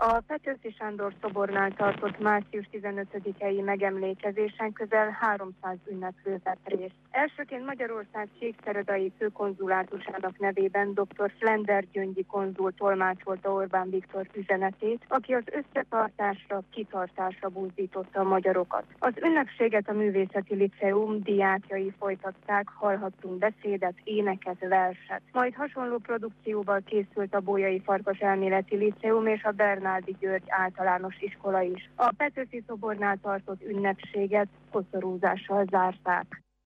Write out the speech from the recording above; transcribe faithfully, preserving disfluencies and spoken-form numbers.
A Petőfi Sándor szobornál tartott március tizenötödikei megemlékezésen közel háromszáz ünneplő vett részt. Elsőként Magyarország csíkszeredai főkonzulátusának nevében dr. Flender Gyöngyi konzul tolmácsolta Orbán Viktor üzenetét, aki az összetartásra, kitartásra buzdította a magyarokat. Az ünnepséget a Művészeti Liceum diákjai folytatták, hallhattunk beszédet, éneket, verset. Majd hasonló produkcióval készült a Bolyai Farkas Elméleti Liceum és a Bernárdi György általános iskola is. A Petőfi szobornál tartott ünnepséget koszorúzással zárták.